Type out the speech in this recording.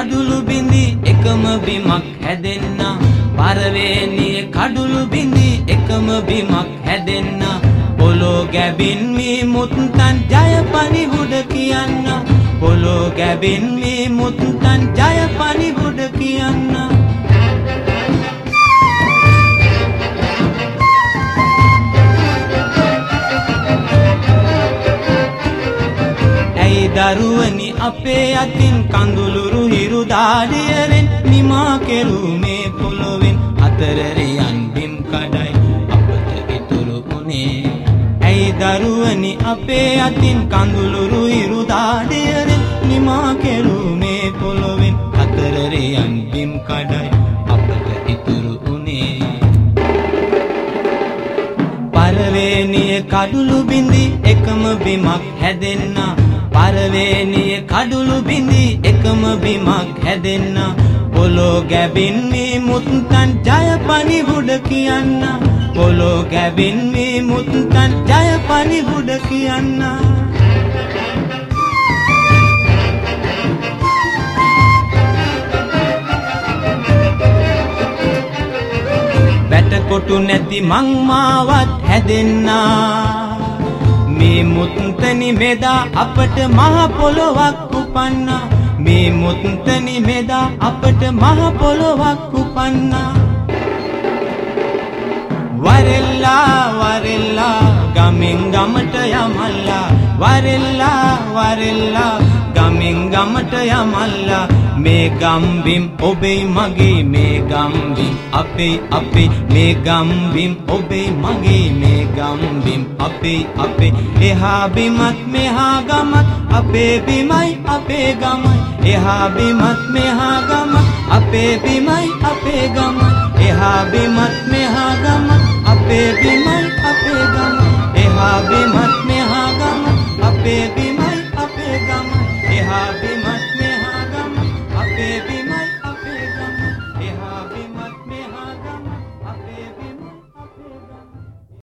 කඩුළු බිඳි එකම බිමක් හැදෙන්න පරවේනිය කඩුළු බිඳි එකම බිමක් හැදෙන්න පොළො ගැබින් මේ මුත්තන් ජය පණිවුඩ කියන්න පොළො ගැබින් මේ මුත්තන් ජය පණිවුඩ කියන්න දරුවනි අපේ අතින් කඳුළුරු හිරු දාඩියරෙන් නිමා කෙරුමේ පොළොවෙන් හතරරියන් බිම් කඩයි අපට ඉතුරු වුණේ ඇයි දරුවනි අපේ අතින් කඳුළුරු හිරු දාඩියරෙන් නිමා කෙරුමේ පොළොවෙන් හතරරියන් බිම් කඩයි අපට ඉතුරු වුණේ පරවේනිය කඩුළු බිඳි එකම බිමක් හැදෙන්න පරවේනිය කඩුළු බිඳි එකම බිමක් හැදෙන්න පොළො ගැබින් මේ මුත්තන් ජය පණිවුඩ කියන්න පොළො ගැබින් මේ මුත්තන් ජය පණිවුඩ කියන්න බැටකොටු නැති මං මාවත් හැදෙන්න මේ මුත්තනි මෙදා අපට මහ පොළොවක් උපන්නා මේ මුත්තනි මෙදා අපට මහ පොළොවක් උපන්නා වරෙල්ලා වරෙල්ලා ගමින් ගමට යමල්ලා වරෙල්ලා වරෙල්ලා ගමින් ගමට යමල්ලා මේ ගම්බිම් ඔබේ මගේ මේ ගම්බිම් අපේ අපේ මේ ගම්බිම් ඔබේ මගේ මේ ගම්බිම් අපේ අපේ එහා බිමත් මෙහා ගමත් අපේ බිමයි අපේ ගමයි එහා බිමත් මෙහා ගමත් අපේ බිමයි අපේ ගමයි එහා බිමත් මෙහා ගමත් අපේ බිමයි අපේ ගමයි එහා බිමත් මෙහා ගමත් අපේ බිමයි අපේ ගමයි එහා